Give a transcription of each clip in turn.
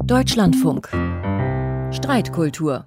Deutschlandfunk. Streitkultur.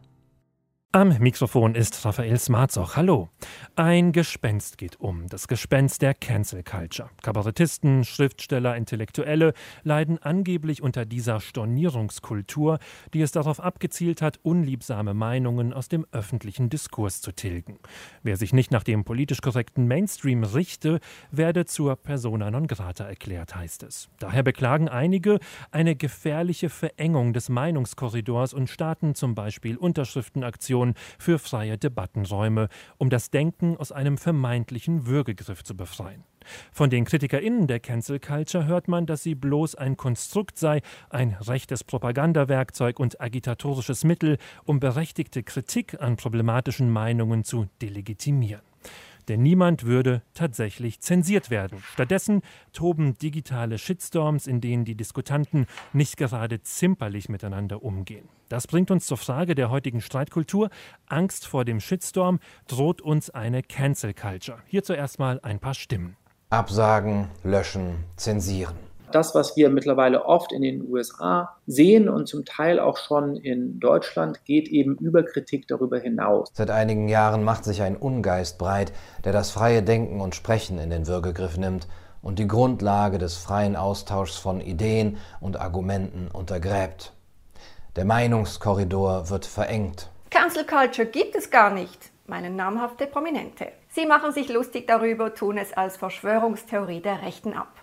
Am Mikrofon ist Raphael Smarzoch. Hallo. Ein Gespenst geht um. Das Gespenst der Cancel Culture. Kabarettisten, Schriftsteller, Intellektuelle leiden angeblich unter dieser Stornierungskultur, die es darauf abgezielt hat, unliebsame Meinungen aus dem öffentlichen Diskurs zu tilgen. Wer sich nicht nach dem politisch korrekten Mainstream richte, werde zur Persona non grata erklärt, heißt es. Daher beklagen einige eine gefährliche Verengung des Meinungskorridors und starten zum Beispiel Unterschriftenaktionen für freie Debattenräume, um das Denken aus einem vermeintlichen Würgegriff zu befreien. Von den KritikerInnen der Cancel Culture hört man, dass sie bloß ein Konstrukt sei, ein rechtes Propagandawerkzeug und agitatorisches Mittel, um berechtigte Kritik an problematischen Meinungen zu delegitimieren. Denn niemand würde tatsächlich zensiert werden. Stattdessen toben digitale Shitstorms, in denen die Diskutanten nicht gerade zimperlich miteinander umgehen. Das bringt uns zur Frage der heutigen Streitkultur. Angst vor dem Shitstorm, droht uns eine Cancel Culture? Hier zuerst mal ein paar Stimmen. Absagen, löschen, zensieren. Das, was wir mittlerweile oft in den USA sehen und zum Teil auch schon in Deutschland, geht eben über Kritik darüber hinaus. Seit einigen Jahren macht sich ein Ungeist breit, der das freie Denken und Sprechen in den Würgegriff nimmt und die Grundlage des freien Austauschs von Ideen und Argumenten untergräbt. Der Meinungskorridor wird verengt. Cancel Culture gibt es gar nicht, meinen namhafte Prominente. Sie machen sich lustig darüber, tun es als Verschwörungstheorie der Rechten ab.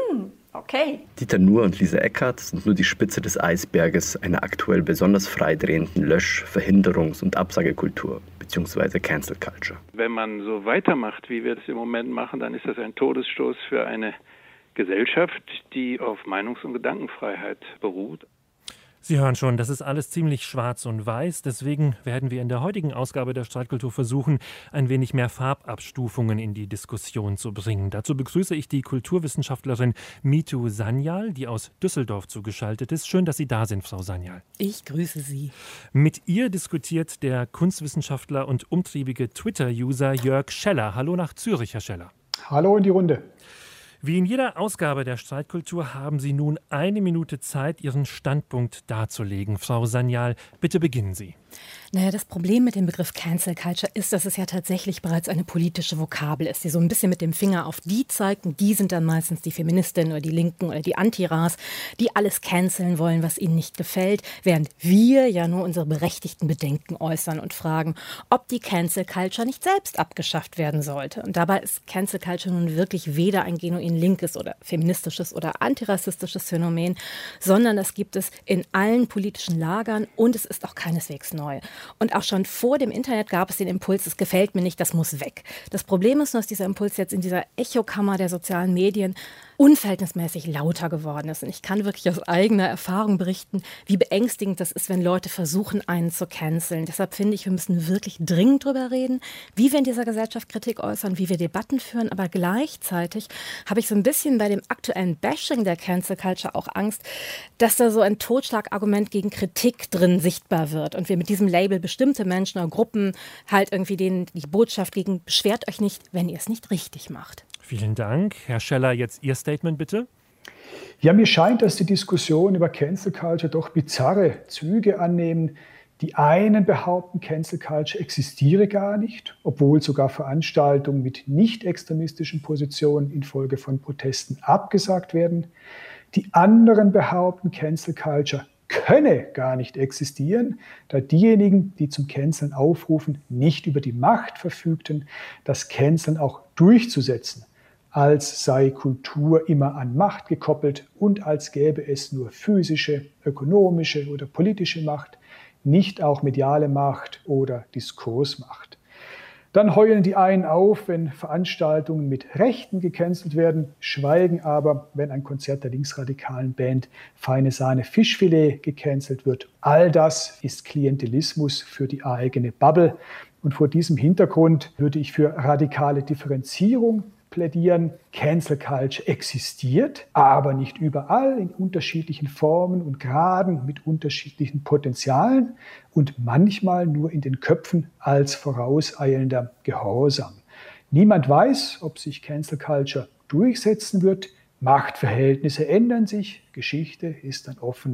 Okay. Dieter Nuhr und Lisa Eckhardt sind nur die Spitze des Eisberges einer aktuell besonders freidrehenden Lösch-, Verhinderungs- und Absagekultur bzw. Cancel Culture. Wenn man so weitermacht, wie wir das im Moment machen, dann ist das ein Todesstoß für eine Gesellschaft, die auf Meinungs- und Gedankenfreiheit beruht. Sie hören schon, das ist alles ziemlich schwarz und weiß. Deswegen werden wir in der heutigen Ausgabe der Streitkultur versuchen, ein wenig mehr Farbabstufungen in die Diskussion zu bringen. Dazu begrüße ich die Kulturwissenschaftlerin Mitu Sanyal, die aus Düsseldorf zugeschaltet ist. Schön, dass Sie da sind, Frau Sanyal. Ich grüße Sie. Mit ihr diskutiert der Kunstwissenschaftler und umtriebige Twitter-User Jörg Scheller. Hallo nach Zürich, Herr Scheller. Hallo in die Runde. Wie in jeder Ausgabe der Streitkultur haben Sie nun 1 Minute Zeit, Ihren Standpunkt darzulegen. Frau Sanyal, bitte beginnen Sie. Naja, das Problem mit dem Begriff Cancel Culture ist, dass es ja tatsächlich bereits eine politische Vokabel ist, die so ein bisschen mit dem Finger auf die zeigt. Und die sind dann meistens die Feministinnen oder die Linken oder die Antiras, die alles canceln wollen, was ihnen nicht gefällt, während wir ja nur unsere berechtigten Bedenken äußern und fragen, ob die Cancel Culture nicht selbst abgeschafft werden sollte. Und dabei ist Cancel Culture nun wirklich weder ein genuin linkes oder feministisches oder antirassistisches Phänomen, sondern das gibt es in allen politischen Lagern und es ist auch keineswegs neu. Und auch schon vor dem Internet gab es den Impuls, es gefällt mir nicht, das muss weg. Das Problem ist nur, dass dieser Impuls jetzt in dieser Echokammer der sozialen Medien unverhältnismäßig lauter geworden ist. Und ich kann wirklich aus eigener Erfahrung berichten, wie beängstigend das ist, wenn Leute versuchen, einen zu canceln. Deshalb finde ich, wir müssen wirklich dringend drüber reden, wie wir in dieser Gesellschaft Kritik äußern, wie wir Debatten führen. Aber gleichzeitig habe ich so ein bisschen bei dem aktuellen Bashing der Cancel Culture auch Angst, dass da so ein Totschlagargument gegen Kritik drin sichtbar wird. Und wir mit diesem Label bestimmte Menschen oder Gruppen halt irgendwie denen die Botschaft gegen, beschwert euch nicht, wenn ihr es nicht richtig macht. Vielen Dank. Herr Scheller, jetzt Ihr Statement bitte. Ja, mir scheint, dass die Diskussion über Cancel Culture doch bizarre Züge annehmen. Die einen behaupten, Cancel Culture existiere gar nicht, obwohl sogar Veranstaltungen mit nicht extremistischen Positionen infolge von Protesten abgesagt werden. Die anderen behaupten, Cancel Culture könne gar nicht existieren, da diejenigen, die zum Canceln aufrufen, nicht über die Macht verfügten, das Canceln auch durchzusetzen, als sei Kultur immer an Macht gekoppelt und als gäbe es nur physische, ökonomische oder politische Macht, nicht auch mediale Macht oder Diskursmacht. Dann heulen die einen auf, wenn Veranstaltungen mit Rechten gecancelt werden, schweigen aber, wenn ein Konzert der linksradikalen Band Feine Sahne Fischfilet gecancelt wird. All das ist Klientelismus für die eigene Bubble. Und vor diesem Hintergrund würde ich für radikale Differenzierung plädieren. Cancel Culture existiert, aber nicht überall, in unterschiedlichen Formen und Graden mit unterschiedlichen Potenzialen und manchmal nur in den Köpfen als vorauseilender Gehorsam. Niemand weiß, ob sich Cancel Culture durchsetzen wird. Machtverhältnisse ändern sich. Geschichte ist ein offener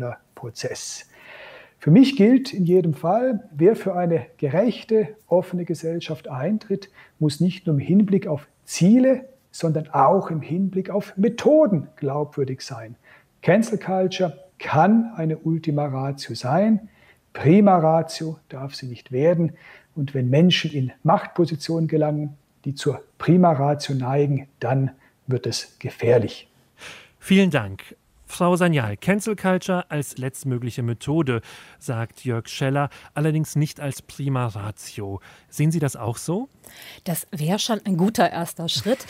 Prozess. Für mich gilt in jedem Fall, wer für eine gerechte, offene Gesellschaft eintritt, muss nicht nur im Hinblick auf Ziele, sondern auch im Hinblick auf Methoden glaubwürdig sein. Cancel Culture kann eine Ultima Ratio sein, Prima Ratio darf sie nicht werden. Und wenn Menschen in Machtpositionen gelangen, die zur Prima Ratio neigen, dann wird es gefährlich. Vielen Dank. Frau Sanyal, Cancel Culture als letztmögliche Methode, sagt Jörg Scheller, allerdings nicht als Prima Ratio. Sehen Sie das auch so? Das wäre schon ein guter erster Schritt.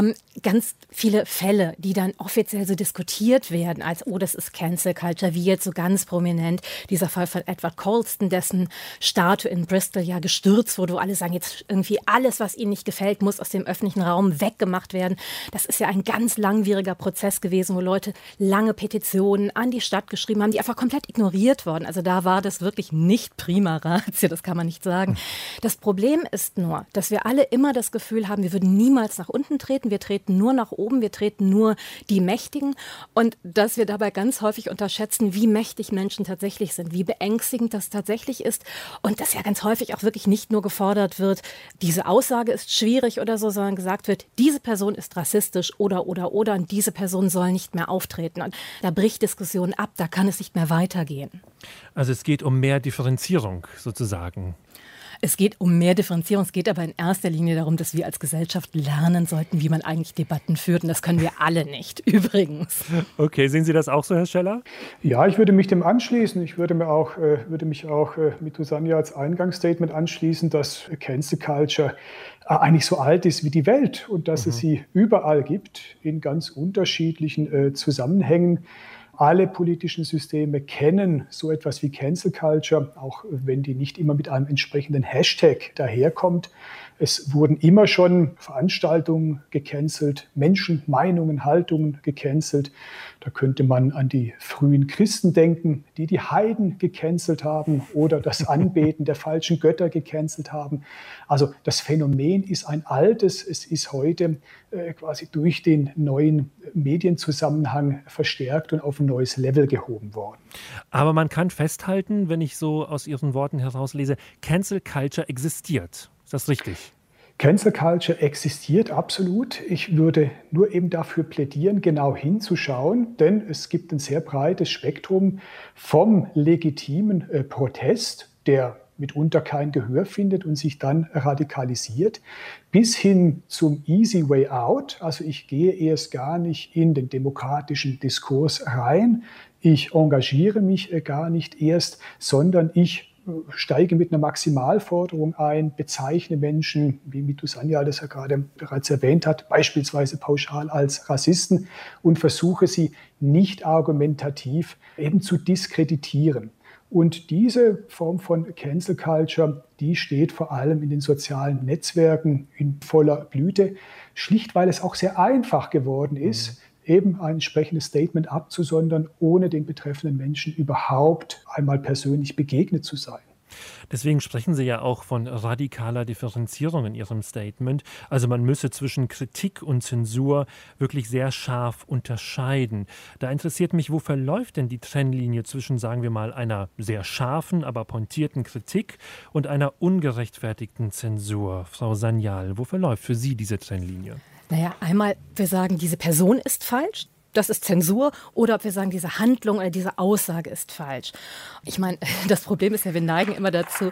Ganz viele Fälle, die dann offiziell so diskutiert werden, als oh, das ist Cancel Culture, wie jetzt so ganz prominent dieser Fall von Edward Colston, dessen Statue in Bristol ja gestürzt wurde, wo alle sagen, jetzt irgendwie alles, was ihnen nicht gefällt, muss aus dem öffentlichen Raum weggemacht werden. Das ist ja ein ganz langwieriger Prozess gewesen, wo Leute lange Petitionen an die Stadt geschrieben haben, die einfach komplett ignoriert wurden. Also da war das wirklich nicht Prima Ratio, das kann man nicht sagen. Das Problem ist nur, dass wir alle immer das Gefühl haben, wir würden niemals nach unten treten, wir treten nur nach oben, wir treten nur die Mächtigen und dass wir dabei ganz häufig unterschätzen, wie mächtig Menschen tatsächlich sind, wie beängstigend das tatsächlich ist und dass ja ganz häufig auch wirklich nicht nur gefordert wird, diese Aussage ist schwierig oder so, sondern gesagt wird, diese Person ist rassistisch oder und diese Person soll nicht mehr auftreten. Und da bricht Diskussion ab, da kann es nicht mehr weitergehen. Also es geht um mehr Differenzierung sozusagen. Es geht um mehr Differenzierung, es geht aber in erster Linie darum, dass wir als Gesellschaft lernen sollten, wie man eigentlich Debatten führt. Und das können wir alle nicht, übrigens. Okay, sehen Sie das auch so, Herr Scheller? Ja, ich würde mich dem anschließen. Ich würde mich auch mit Susanne als Eingangsstatement anschließen, dass Cancel Culture eigentlich so alt ist wie die Welt und dass es sie überall gibt, in ganz unterschiedlichen Zusammenhängen. Alle politischen Systeme kennen so etwas wie Cancel Culture, auch wenn die nicht immer mit einem entsprechenden Hashtag daherkommt. Es wurden immer schon Veranstaltungen gecancelt, Menschen, Meinungen, Haltungen gecancelt. Da könnte man an die frühen Christen denken, die die Heiden gecancelt haben oder das Anbeten der falschen Götter gecancelt haben. Also das Phänomen ist ein altes, es ist heute quasi durch den neuen Medienzusammenhang verstärkt und auf ein neues Level gehoben worden. Aber man kann festhalten, wenn ich so aus Ihren Worten herauslese, Cancel Culture existiert. Ist das richtig? Cancel Culture existiert absolut. Ich würde nur eben dafür plädieren, genau hinzuschauen, denn es gibt ein sehr breites Spektrum vom legitimen Protest, der mitunter kein Gehör findet und sich dann radikalisiert, bis hin zum Easy Way Out. Also ich gehe erst gar nicht in den demokratischen Diskurs rein, ich engagiere mich gar nicht erst, sondern ich steige mit einer Maximalforderung ein, bezeichne Menschen, wie Mitu Sanyal das ja gerade bereits erwähnt hat, beispielsweise pauschal als Rassisten und versuche sie nicht argumentativ eben zu diskreditieren. Und diese Form von Cancel Culture, die steht vor allem in den sozialen Netzwerken in voller Blüte, schlicht weil es auch sehr einfach geworden ist, eben ein entsprechendes Statement abzusondern, ohne den betreffenden Menschen überhaupt einmal persönlich begegnet zu sein. Deswegen sprechen Sie ja auch von radikaler Differenzierung in Ihrem Statement. Also man müsse zwischen Kritik und Zensur wirklich sehr scharf unterscheiden. Da interessiert mich, wo verläuft denn die Trennlinie zwischen, sagen wir mal, einer sehr scharfen, aber pointierten Kritik und einer ungerechtfertigten Zensur? Frau Sanyal, wo verläuft für Sie diese Trennlinie? Naja, einmal, wir sagen, diese Person ist falsch. Das ist Zensur, oder ob wir sagen, diese Handlung oder diese Aussage ist falsch. Ich meine, das Problem ist ja, wir neigen immer dazu,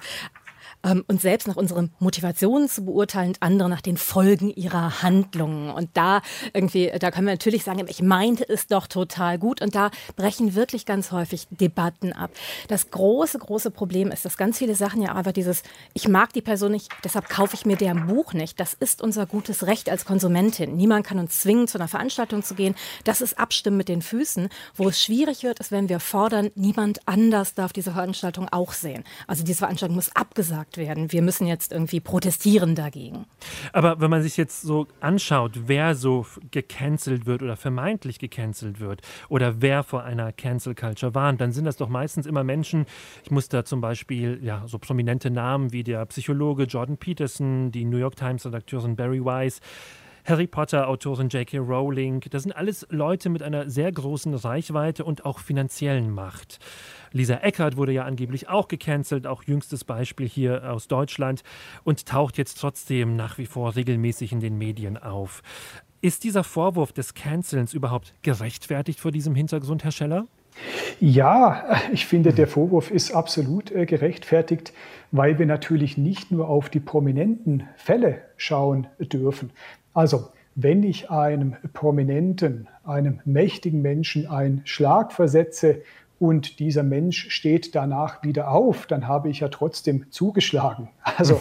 uns selbst nach unseren Motivationen zu beurteilen und andere nach den Folgen ihrer Handlungen. Und da können wir natürlich sagen, ich meinte es doch total gut. Und da brechen wirklich ganz häufig Debatten ab. Das große Problem ist, dass ganz viele Sachen ja einfach dieses, ich mag die Person nicht, deshalb kaufe ich mir deren Buch nicht. Das ist unser gutes Recht als Konsumentin. Niemand kann uns zwingen, zu einer Veranstaltung zu gehen. Das ist Abstimmen mit den Füßen. Wo es schwierig wird, ist, wenn wir fordern, niemand anders darf diese Veranstaltung auch sehen. Also diese Veranstaltung muss abgesagt werden. Wir müssen jetzt irgendwie protestieren dagegen. Aber wenn man sich jetzt so anschaut, wer so gecancelt wird oder vermeintlich gecancelt wird oder wer vor einer Cancel Culture warnt, dann sind das doch meistens immer Menschen, ich muss da zum Beispiel so prominente Namen wie der Psychologe Jordan Peterson, die New York Times Redakteurin Barry Weiss, Harry Potter-Autorin J.K. Rowling, das sind alles Leute mit einer sehr großen Reichweite und auch finanziellen Macht. Lisa Eckert wurde ja angeblich auch gecancelt, auch jüngstes Beispiel hier aus Deutschland, und taucht jetzt trotzdem nach wie vor regelmäßig in den Medien auf. Ist dieser Vorwurf des Cancelns überhaupt gerechtfertigt vor diesem Hintergrund, Herr Scheller? Ja, ich finde, der Vorwurf ist absolut gerechtfertigt, weil wir natürlich nicht nur auf die prominenten Fälle schauen dürfen. Also, wenn ich einem Prominenten, einem mächtigen Menschen einen Schlag versetze und dieser Mensch steht danach wieder auf, dann habe ich ja trotzdem zugeschlagen. Also,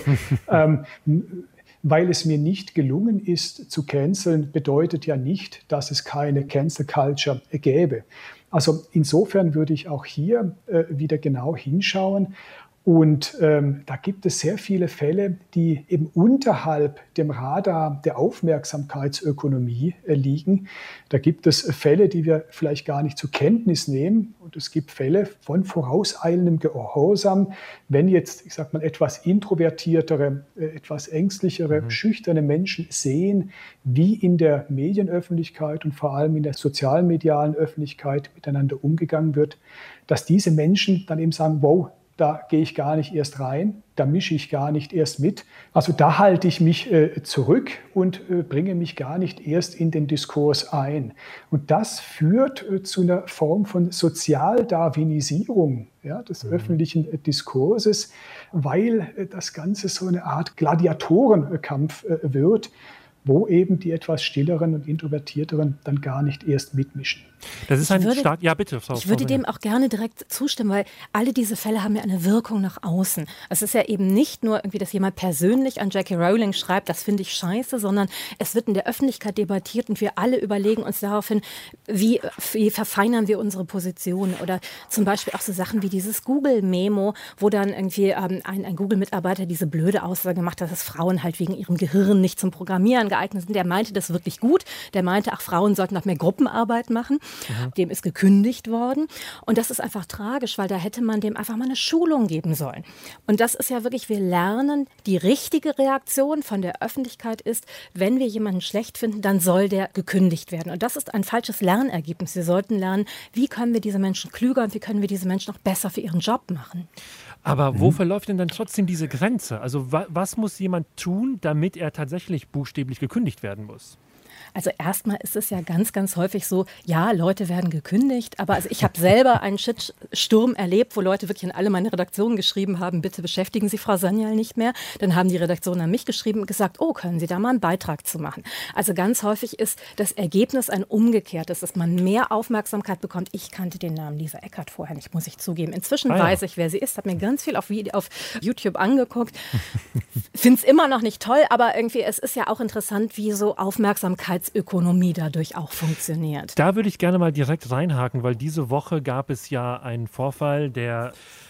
weil es mir nicht gelungen ist zu canceln, bedeutet ja nicht, dass es keine Cancel Culture gäbe. Also insofern würde ich auch hier wieder genau hinschauen. Und da gibt es sehr viele Fälle, die eben unterhalb dem Radar der Aufmerksamkeitsökonomie liegen. Da gibt es Fälle, die wir vielleicht gar nicht zur Kenntnis nehmen. Und es gibt Fälle von vorauseilendem Gehorsam, wenn jetzt, ich sag mal, etwas introvertiertere, etwas ängstlichere, schüchterne Menschen sehen, wie in der Medienöffentlichkeit und vor allem in der sozialmedialen Öffentlichkeit miteinander umgegangen wird, dass diese Menschen dann eben sagen, wow, da gehe ich gar nicht erst rein, da mische ich gar nicht erst mit. Also da halte ich mich zurück und bringe mich gar nicht erst in den Diskurs ein. Und das führt zu einer Form von Sozialdarwinisierung, ja, des öffentlichen Diskurses, weil das Ganze so eine Art Gladiatorenkampf wird, wo eben die etwas stilleren und introvertierteren dann gar nicht erst mitmischen. Das ist ja, bitte, Frau. Ich würde dem auch gerne direkt zustimmen, weil alle diese Fälle haben ja eine Wirkung nach außen. Es ist ja eben nicht nur irgendwie, dass jemand persönlich an J.K. Rowling schreibt, das finde ich scheiße, sondern es wird in der Öffentlichkeit debattiert und wir alle überlegen uns daraufhin, wie verfeinern wir unsere Position. Oder zum Beispiel auch so Sachen wie dieses Google-Memo, wo dann irgendwie ein Google-Mitarbeiter diese blöde Aussage gemacht hat, dass Frauen halt wegen ihrem Gehirn nicht zum Programmieren geeignet sind. Der meinte das wirklich gut. Der meinte, ach, Frauen sollten noch mehr Gruppenarbeit machen. Dem ist gekündigt worden. Und das ist einfach tragisch, weil da hätte man dem einfach mal eine Schulung geben sollen. Und das ist ja wirklich, wir lernen, die richtige Reaktion von der Öffentlichkeit ist, wenn wir jemanden schlecht finden, dann soll der gekündigt werden. Und das ist ein falsches Lernergebnis. Wir sollten lernen, wie können wir diese Menschen klüger und wie können wir diese Menschen noch besser für ihren Job machen. Aber wo verläuft denn dann trotzdem diese Grenze? Also was muss jemand tun, damit er tatsächlich buchstäblich gekündigt werden muss? Also erstmal ist es ja ganz, ganz häufig so, ja, Leute werden gekündigt, aber also ich habe selber einen Shitsturm erlebt, wo Leute wirklich in alle meine Redaktionen geschrieben haben, bitte beschäftigen Sie Frau Sanyal nicht mehr. Dann haben die Redaktionen an mich geschrieben und gesagt, oh, können Sie da mal einen Beitrag zu machen? Also ganz häufig ist das Ergebnis ein umgekehrtes, dass man mehr Aufmerksamkeit bekommt. Ich kannte den Namen Lisa Eckert vorher nicht, muss ich zugeben. Inzwischen weiß ich, wer sie ist, habe mir ganz viel auf YouTube angeguckt. Finde es immer noch nicht toll, aber irgendwie, es ist ja auch interessant, wie so Aufmerksamkeitsökonomie dadurch auch funktioniert. Da würde ich gerne mal direkt reinhaken, weil diese Woche gab es ja einen Vorfall, der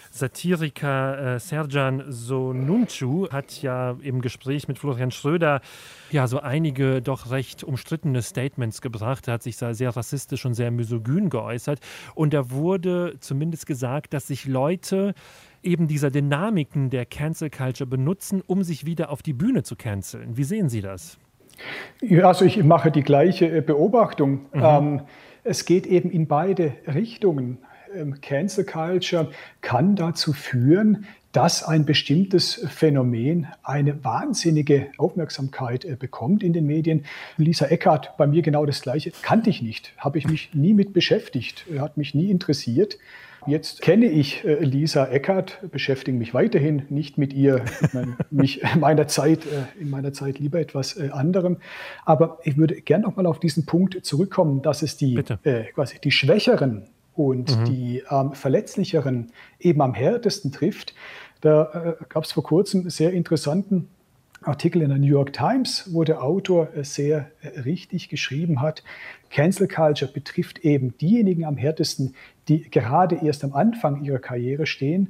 Satiriker Sercan Sonuncu hat ja im Gespräch mit Florian Schröder ja so einige doch recht umstrittene Statements gebracht. Er hat sich da sehr rassistisch und sehr misogyn geäußert. Und da wurde zumindest gesagt, dass sich Leute eben dieser Dynamiken der Cancel Culture benutzen, um sich wieder auf die Bühne zu canceln. Wie sehen Sie das? Ja, also ich mache die gleiche Beobachtung. Es geht eben in beide Richtungen. Cancel Culture kann dazu führen, dass ein bestimmtes Phänomen eine wahnsinnige Aufmerksamkeit bekommt in den Medien. Lisa Eckert, bei mir genau das Gleiche, kannte ich nicht, habe ich mich nie mit beschäftigt, hat mich nie interessiert. Jetzt kenne ich Lisa Eckert, beschäftige mich weiterhin nicht mit ihr, in meiner Zeit lieber etwas anderem. Aber ich würde gerne noch mal auf diesen Punkt zurückkommen, dass es quasi die Schwächeren und die Verletzlicheren eben am härtesten trifft. Da gab es vor kurzem einen sehr interessanten Artikel in der New York Times, wo der Autor sehr richtig geschrieben hat, Cancel Culture betrifft eben diejenigen am härtesten, die gerade erst am Anfang ihrer Karriere stehen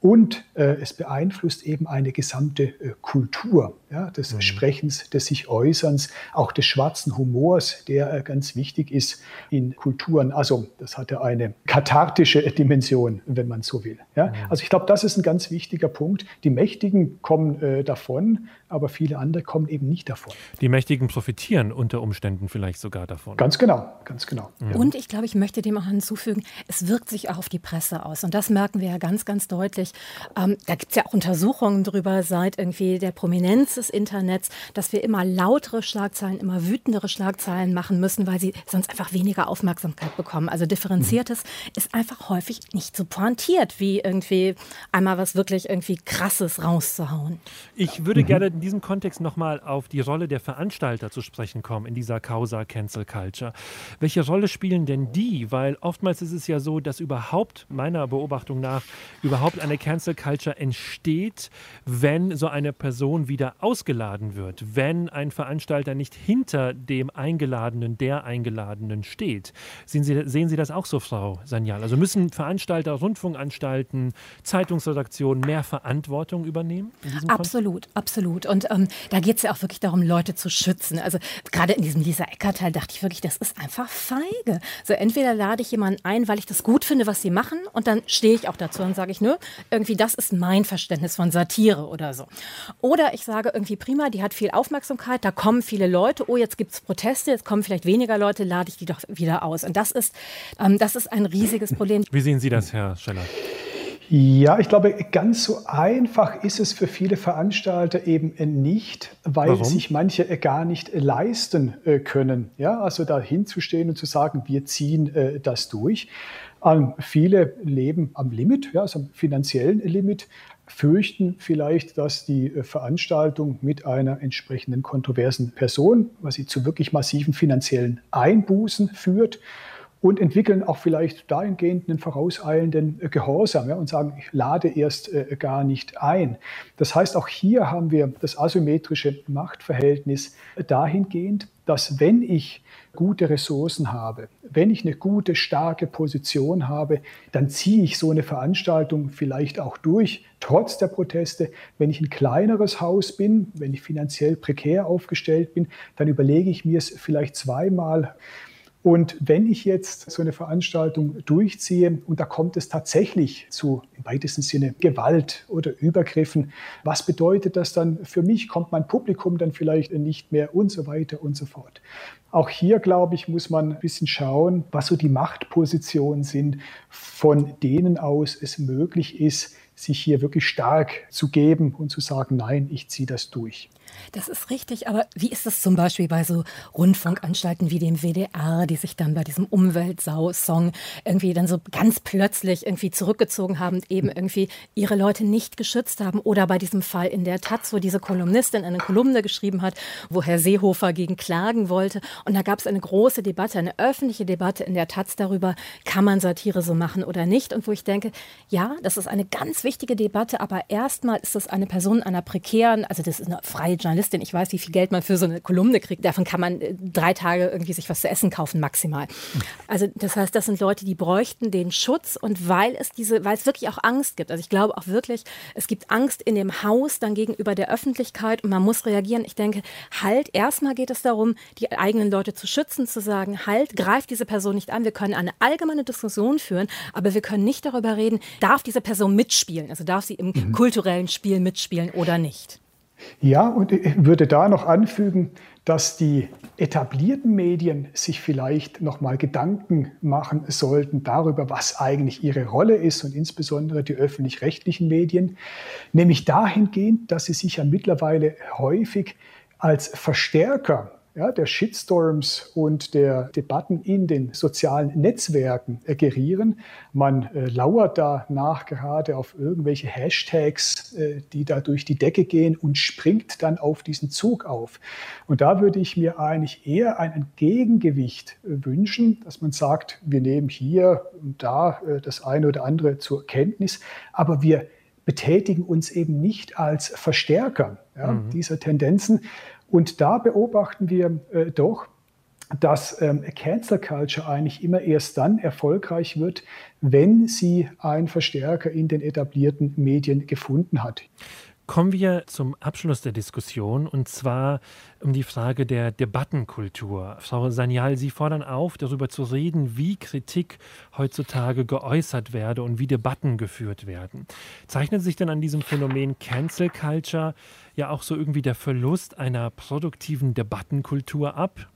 Und es beeinflusst eben eine gesamte Kultur, ja, des Sprechens, des sich Äußerns, auch des schwarzen Humors, der ganz wichtig ist in Kulturen. Also das hat ja eine kathartische Dimension, wenn man so will. Ja. Also ich glaube, das ist ein ganz wichtiger Punkt. Die Mächtigen kommen davon, aber viele andere kommen eben nicht davon. Die Mächtigen profitieren unter Umständen vielleicht sogar davon. Ganz genau, ganz genau. Ja. Und ich glaube, ich möchte dem auch hinzufügen, es wirkt sich auch auf die Presse aus. Und das merken wir ja ganz, ganz deutlich. Da gibt es ja auch Untersuchungen drüber seit irgendwie der Prominenz des Internets, dass wir immer lautere Schlagzeilen, immer wütendere Schlagzeilen machen müssen, weil sie sonst einfach weniger Aufmerksamkeit bekommen. Also Differenziertes ist einfach häufig nicht so pointiert, wie irgendwie einmal was wirklich irgendwie Krasses rauszuhauen. Ich würde gerne in diesem Kontext nochmal auf die Rolle der Veranstalter zu sprechen kommen in dieser Causa Cancel Culture. Welche Rolle spielen denn die? Weil oftmals ist es ja so, dass überhaupt, meiner Beobachtung nach, überhaupt eine Cancel Culture entsteht, wenn so eine Person wieder ausgeladen wird, wenn ein Veranstalter nicht hinter dem Eingeladenen, der Eingeladenen steht. Sehen Sie das auch so, Frau Sanyal? Also müssen Veranstalter, Rundfunkanstalten, Zeitungsredaktionen mehr Verantwortung übernehmen? Absolut, absolut. Und da geht es ja auch wirklich darum, Leute zu schützen. Also gerade in diesem Lisa Eckert-Teil dachte ich wirklich, das ist einfach feige. So entweder lade ich jemanden ein, weil ich das gut finde, was sie machen, und dann stehe ich auch dazu und sage ich, nö, irgendwie das ist mein Verständnis von Satire oder so. Oder ich sage irgendwie, prima, die hat viel Aufmerksamkeit, da kommen viele Leute, oh, jetzt gibt es Proteste, jetzt kommen vielleicht weniger Leute, lade ich die doch wieder aus. Und das ist ein riesiges Problem. Wie sehen Sie das, Herr Scheller? Ja, ich glaube, ganz so einfach ist es für viele Veranstalter eben nicht, weil sich manche gar nicht leisten können. Ja, also da hinzustehen und zu sagen, wir ziehen das durch. Viele leben am Limit, ja, also am finanziellen Limit, fürchten vielleicht, dass die Veranstaltung mit einer entsprechenden kontroversen Person, was sie zu wirklich massiven finanziellen Einbußen führt, und entwickeln auch vielleicht dahingehend einen vorauseilenden Gehorsam, ja, und sagen, ich lade erst gar nicht ein. Das heißt, auch hier haben wir das asymmetrische Machtverhältnis dahingehend, dass wenn ich gute Ressourcen habe, wenn ich eine gute, starke Position habe, dann ziehe ich so eine Veranstaltung vielleicht auch durch, trotz der Proteste. Wenn ich ein kleineres Haus bin, wenn ich finanziell prekär aufgestellt bin, dann überlege ich mir es vielleicht zweimal. Und wenn ich jetzt so eine Veranstaltung durchziehe und da kommt es tatsächlich zu im weitesten Sinne Gewalt oder Übergriffen, was bedeutet das dann für mich? Kommt mein Publikum dann vielleicht nicht mehr und so weiter und so fort? Auch hier, glaube ich, muss man ein bisschen schauen, was so die Machtpositionen sind, von denen aus es möglich ist, sich hier wirklich stark zu geben und zu sagen, nein, ich ziehe das durch. Das ist richtig, aber wie ist das zum Beispiel bei so Rundfunkanstalten wie dem WDR, die sich dann bei diesem Umweltsau-Song irgendwie dann so ganz plötzlich irgendwie zurückgezogen haben, eben irgendwie ihre Leute nicht geschützt haben, oder bei diesem Fall in der Taz, wo diese Kolumnistin eine Kolumne geschrieben hat, wo Herr Seehofer gegen klagen wollte, und da gab es eine große Debatte, eine öffentliche Debatte in der Taz darüber, kann man Satire so machen oder nicht, und wo ich denke, ja, das ist eine ganz wichtige Debatte, aber erstmal ist das eine Person einer prekären, also das ist eine freie Journalistin, ich weiß, wie viel Geld man für so eine Kolumne kriegt, davon kann man 3 Tage irgendwie sich was zu essen kaufen, maximal. Also das heißt, das sind Leute, die bräuchten den Schutz, und weil es wirklich auch Angst gibt, also ich glaube auch wirklich, es gibt Angst in dem Haus dann gegenüber der Öffentlichkeit, und man muss reagieren. Ich denke, halt, erstmal geht es darum, die eigenen Leute zu schützen, zu sagen, halt, greift diese Person nicht an, wir können eine allgemeine Diskussion führen, aber wir können nicht darüber reden, darf diese Person mitspielen, also darf sie im kulturellen Spiel mitspielen oder nicht. Ja, und ich würde da noch anfügen, dass die etablierten Medien sich vielleicht noch mal Gedanken machen sollten darüber, was eigentlich ihre Rolle ist, und insbesondere die öffentlich-rechtlichen Medien, nämlich dahingehend, dass sie sich ja mittlerweile häufig als Verstärker, ja, der Shitstorms und der Debatten in den sozialen Netzwerken gerieren. Man lauert danach gerade auf irgendwelche Hashtags, die da durch die Decke gehen, und springt dann auf diesen Zug auf. Und da würde ich mir eigentlich eher ein Gegengewicht wünschen, dass man sagt, wir nehmen hier und da das eine oder andere zur Kenntnis, aber wir betätigen uns eben nicht als Verstärker dieser Tendenzen. Und da beobachten wir doch, dass Cancel Culture eigentlich immer erst dann erfolgreich wird, wenn sie einen Verstärker in den etablierten Medien gefunden hat. Kommen wir zum Abschluss der Diskussion, und zwar um die Frage der Debattenkultur. Frau Sanyal, Sie fordern auf, darüber zu reden, wie Kritik heutzutage geäußert werde und wie Debatten geführt werden. Zeichnet sich denn an diesem Phänomen Cancel Culture ja auch so irgendwie der Verlust einer produktiven Debattenkultur ab?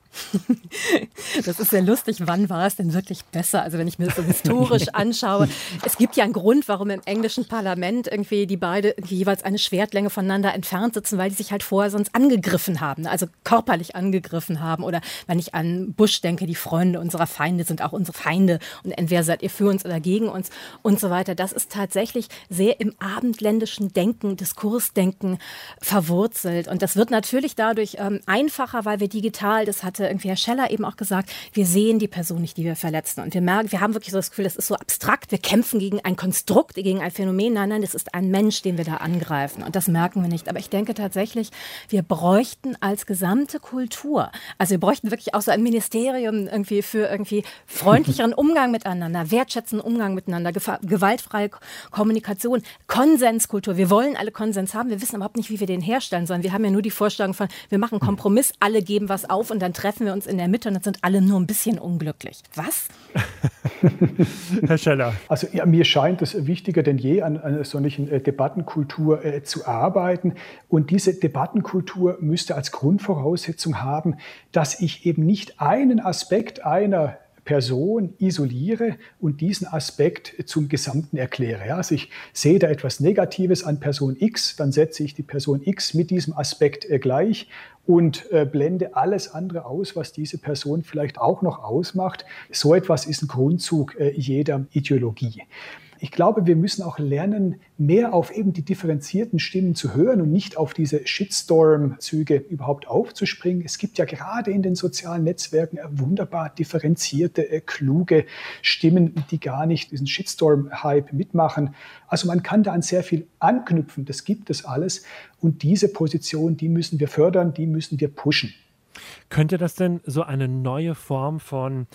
Das ist sehr lustig. Wann war es denn wirklich besser? Also wenn ich mir das so historisch anschaue. Es gibt ja einen Grund, warum im englischen Parlament irgendwie die beide jeweils eine Schwertlänge voneinander entfernt sitzen, weil die sich halt vorher sonst angegriffen haben, also körperlich angegriffen haben. Oder wenn ich an Bush denke, die Freunde unserer Feinde sind auch unsere Feinde und entweder seid ihr für uns oder gegen uns und so weiter. Das ist tatsächlich sehr im abendländischen Denken, Diskursdenken verwurzelt. Und das wird natürlich dadurch einfacher, weil wir digital, das hatte irgendwie Herr Scheller eben auch gesagt, wir sehen die Person nicht, die wir verletzen. Und wir merken, wir haben wirklich so das Gefühl, das ist so abstrakt, wir kämpfen gegen ein Konstrukt, gegen ein Phänomen. Nein, das ist ein Mensch, den wir da angreifen. Und das merken wir nicht. Aber ich denke tatsächlich, wir bräuchten als gesamte Kultur, also wir bräuchten wirklich auch so ein Ministerium irgendwie für irgendwie freundlicheren Umgang miteinander, wertschätzenden Umgang miteinander, gewaltfreie Kommunikation, Konsenskultur. Wir wollen alle Konsens haben, wir wissen überhaupt nicht, wie wir den herstellen sollen. Wir haben ja nur die Vorstellung von, wir machen Kompromiss, alle geben was auf und dann treffen wir uns in der Mitte und dann sind alle nur ein bisschen unglücklich. Was? Herr Scheller. Also ja, mir scheint es wichtiger denn je, an einer solchen Debattenkultur zu arbeiten. Und diese Debattenkultur müsste als Grundvoraussetzung haben, dass ich eben nicht einen Aspekt einer Person isoliere und diesen Aspekt zum Gesamten erkläre. Ja, also ich sehe da etwas Negatives an Person X, dann setze ich die Person X mit diesem Aspekt gleich und blende alles andere aus, was diese Person vielleicht auch noch ausmacht. So etwas ist ein Grundzug jeder Ideologie. Ich glaube, wir müssen auch lernen, mehr auf eben die differenzierten Stimmen zu hören und nicht auf diese Shitstorm-Züge überhaupt aufzuspringen. Es gibt ja gerade in den sozialen Netzwerken wunderbar differenzierte, kluge Stimmen, die gar nicht diesen Shitstorm-Hype mitmachen. Also man kann da an sehr viel anknüpfen, das gibt es alles. Und diese Position, die müssen wir fördern, die müssen wir pushen. Könnte das denn so eine neue Form von,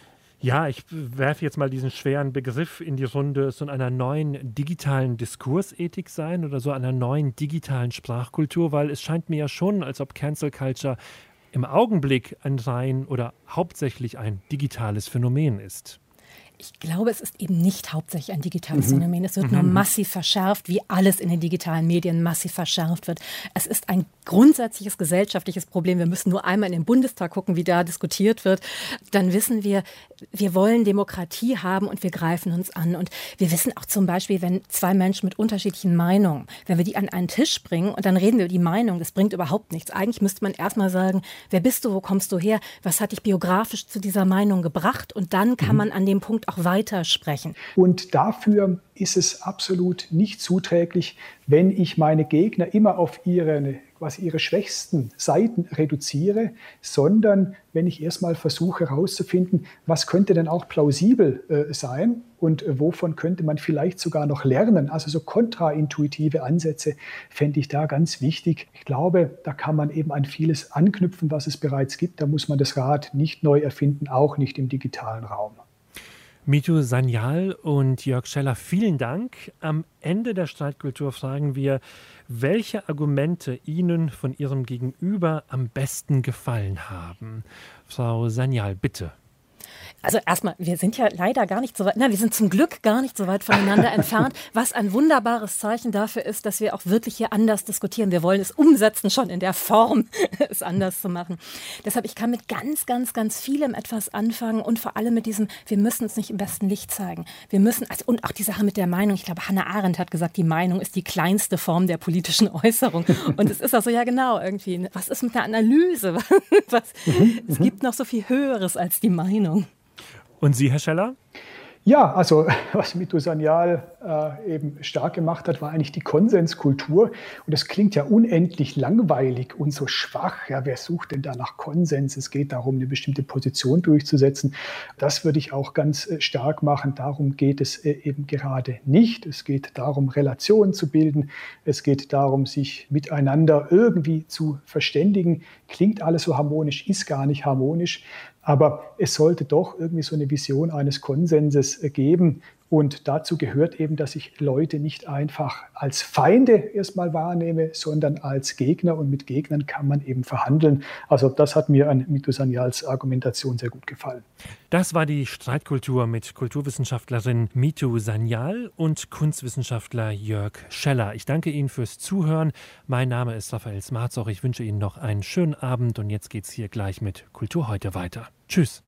ja, ich werfe jetzt mal diesen schweren Begriff in die Runde, so einer neuen digitalen Diskursethik sein oder so einer neuen digitalen Sprachkultur? Weil es scheint mir ja schon, als ob Cancel Culture im Augenblick ein rein oder hauptsächlich ein digitales Phänomen ist. Ich glaube, es ist eben nicht hauptsächlich ein digitales Phänomen. Es wird nur massiv verschärft, wie alles in den digitalen Medien massiv verschärft wird. Es ist ein grundsätzliches gesellschaftliches Problem. Wir müssen nur einmal in den Bundestag gucken, wie da diskutiert wird. Dann wissen wir, wir wollen Demokratie haben und wir greifen uns an. Und wir wissen auch zum Beispiel, wenn zwei Menschen mit unterschiedlichen Meinungen, wenn wir die an einen Tisch bringen und dann reden wir über die Meinung, das bringt überhaupt nichts. Eigentlich müsste man erstmal sagen, wer bist du, wo kommst du her, was hat dich biografisch zu dieser Meinung gebracht? Und dann kann man an dem Punkt auch weitersprechen. Und dafür ist es absolut nicht zuträglich, wenn ich meine Gegner immer auf ihre schwächsten Seiten reduziere, sondern wenn ich erstmal versuche herauszufinden, was könnte denn auch plausibel sein und wovon könnte man vielleicht sogar noch lernen. Also so kontraintuitive Ansätze fände ich da ganz wichtig. Ich glaube, da kann man eben an vieles anknüpfen, was es bereits gibt. Da muss man das Rad nicht neu erfinden, auch nicht im digitalen Raum. Mitu Sanyal und Jörg Scheller, vielen Dank. Am Ende der Streitkultur fragen wir, welche Argumente Ihnen von Ihrem Gegenüber am besten gefallen haben. Frau Sanyal, bitte. Also erstmal, wir sind ja leider gar nicht so weit, wir sind zum Glück gar nicht so weit voneinander entfernt, was ein wunderbares Zeichen dafür ist, dass wir auch wirklich hier anders diskutieren. Wir wollen es umsetzen, schon in der Form, es anders zu machen. Deshalb, ich kann mit ganz, ganz, ganz vielem etwas anfangen und vor allem mit diesem, wir müssen es nicht im besten Licht zeigen. Wir müssen, und auch die Sache mit der Meinung, ich glaube, Hannah Arendt hat gesagt, die Meinung ist die kleinste Form der politischen Äußerung. Und es ist auch so, ja genau, irgendwie, was ist mit der Analyse? Es gibt noch so viel Höheres als die Meinung. Und Sie, Herr Scheller? Ja, also was Mito Sanyal eben stark gemacht hat, war eigentlich die Konsenskultur. Und das klingt ja unendlich langweilig und so schwach. Ja, wer sucht denn da nach Konsens? Es geht darum, eine bestimmte Position durchzusetzen. Das würde ich auch ganz stark machen. Darum geht es eben gerade nicht. Es geht darum, Relationen zu bilden. Es geht darum, sich miteinander irgendwie zu verständigen. Klingt alles so harmonisch, ist gar nicht harmonisch. Aber es sollte doch irgendwie so eine Vision eines Konsenses geben. Und dazu gehört eben, dass ich Leute nicht einfach als Feinde erstmal wahrnehme, sondern als Gegner. Und mit Gegnern kann man eben verhandeln. Also das hat mir an Mito Sanyals Argumentation sehr gut gefallen. Das war die Streitkultur mit Kulturwissenschaftlerin Mito Sanyal und Kunstwissenschaftler Jörg Scheller. Ich danke Ihnen fürs Zuhören. Mein Name ist Raphael Smarzoch. Ich wünsche Ihnen noch einen schönen Abend. Und jetzt geht's hier gleich mit Kultur heute weiter. Tschüss.